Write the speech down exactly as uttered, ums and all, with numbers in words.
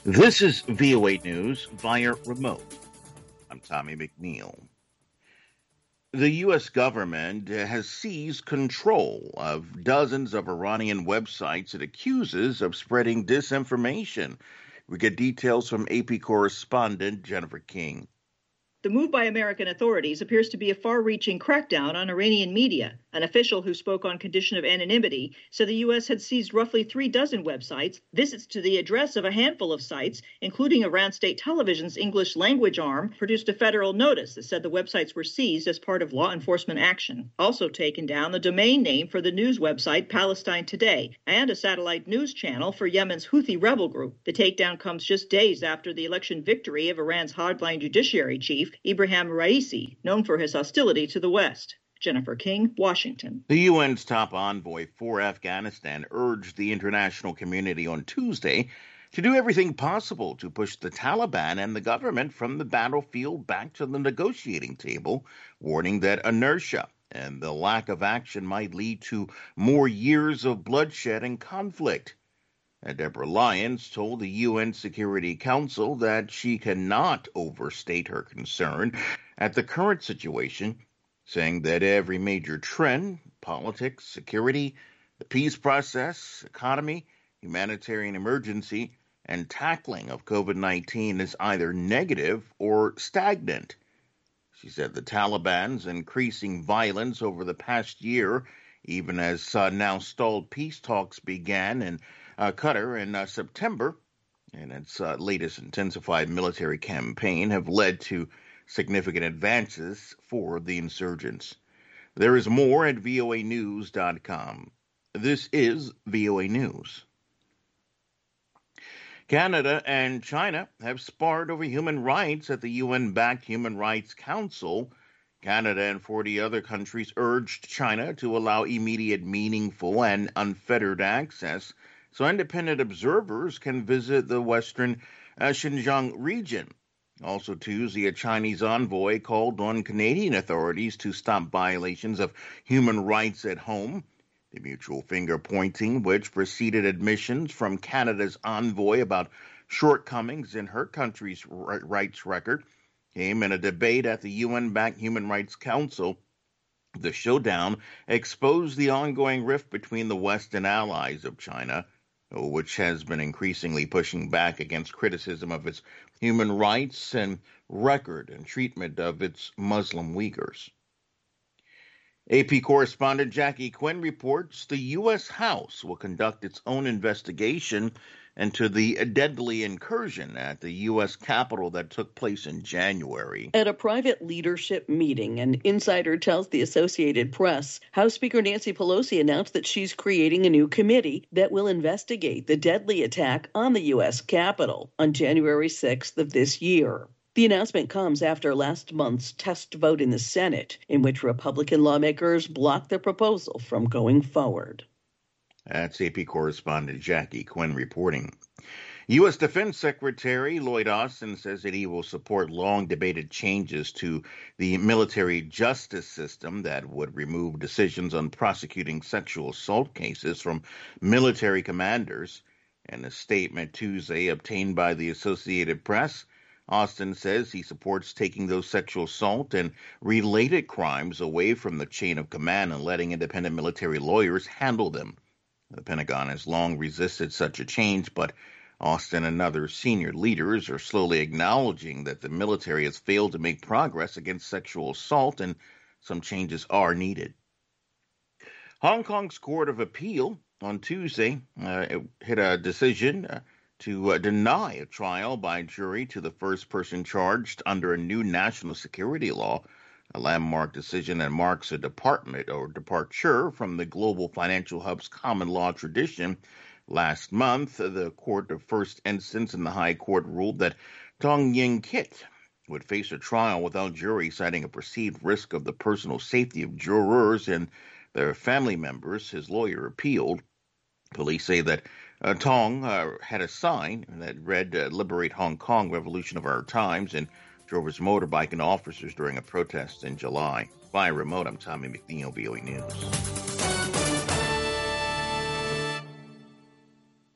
This is V O A News via remote. I'm Tommy McNeil. The U S government has seized control of dozens of Iranian websites it accuses of spreading disinformation. We get details from A P correspondent Jennifer King. The move by American authorities appears to be a far-reaching crackdown on Iranian media. An official who spoke on condition of anonymity said the U S had seized roughly three dozen websites, visits to the address of a handful of sites, including Iran State Television's English language arm, produced a federal notice that said the websites were seized as part of law enforcement action. Also taken down the domain name for the news website Palestine Today and a satellite news channel for Yemen's Houthi rebel group. The takedown comes just days after the election victory of Iran's hardline judiciary chief, Ibrahim Raisi, known for his hostility to the West. Jennifer King, Washington. The U N's top envoy for Afghanistan urged the international community on Tuesday to do everything possible to push the Taliban and the government from the battlefield back to the negotiating table, warning that inertia and the lack of action might lead to more years of bloodshed and conflict. Deborah Lyons told the U N Security Council that she cannot overstate her concern at the current situation, saying that every major trend, politics, security, the peace process, economy, humanitarian emergency, and tackling of COVID nineteen is either negative or stagnant. She said the Taliban's increasing violence over the past year, even as uh, now stalled peace talks began in uh, Qatar in uh, September, and its uh, latest intensified military campaign, have led to significant advances for the insurgents. There is more at V O A news dot com. This is V O A News. Canada and China have sparred over human rights at the U N-backed Human Rights Council. Canada and forty other countries urged China to allow immediate, meaningful, and unfettered access so independent observers can visit the western uh, Xinjiang region. Also Tuesday, a Chinese envoy called on Canadian authorities to stop violations of human rights at home. The mutual finger-pointing, which preceded admissions from Canada's envoy about shortcomings in her country's rights record, came in a debate at the U N-backed Human Rights Council. The showdown exposed the ongoing rift between the West and allies of China, which has been increasingly pushing back against criticism of its human rights and record and treatment of its Muslim Uyghurs. A P correspondent Jackie Quinn reports the U S House will conduct its own investigation into the deadly incursion at the U S Capitol that took place in January. At a private leadership meeting, an insider tells the Associated Press, House Speaker Nancy Pelosi announced that she's creating a new committee that will investigate the deadly attack on the U S Capitol on January sixth of this year. The announcement comes after last month's test vote in the Senate, in which Republican lawmakers blocked the proposal from going forward. That's A P correspondent Jackie Quinn reporting. U S Defense Secretary Lloyd Austin says that he will support long-debated changes to the military justice system that would remove decisions on prosecuting sexual assault cases from military commanders. In a statement Tuesday obtained by the Associated Press, Austin says he supports taking those sexual assault and related crimes away from the chain of command and letting independent military lawyers handle them. The Pentagon has long resisted such a change, but Austin and other senior leaders are slowly acknowledging that the military has failed to make progress against sexual assault and some changes are needed. Hong Kong's Court of Appeal on Tuesday uh, hit a decision uh, to uh, deny a trial by jury to the first person charged under a new national security law, a landmark decision that marks a department or departure from the global financial hub's common law tradition. Last month, the court of first instance in the High Court ruled that Tong Yin Kit would face a trial without jury, citing a perceived risk of the personal safety of jurors and their family members. His lawyer appealed. Police say that uh, Tong uh, had a sign that read, uh, Liberate Hong Kong, Revolution of Our Times, and drove his motorbike into officers during a protest in July. By remote, I'm Tommy McNeil, V O A News.